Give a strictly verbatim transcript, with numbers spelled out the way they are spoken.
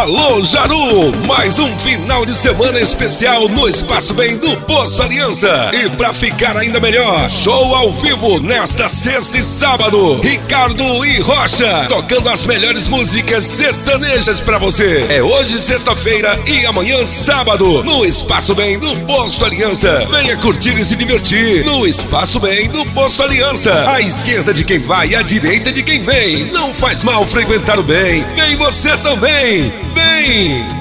Alô, Jaru! Mais um final de semana especial no Espaço Bem do Posto Aliança. E pra ficar ainda melhor, show ao vivo nesta sexta e sábado. Ricardo e Rocha, tocando as melhores músicas sertanejas pra você. É hoje sexta-feira e amanhã sábado, no Espaço Bem do Posto Aliança. Venha curtir e se divertir no Espaço Bem do Posto Aliança. À esquerda de quem vai e à direita de quem vem. Não faz mal frequentar o bem. Vem você também! Vem!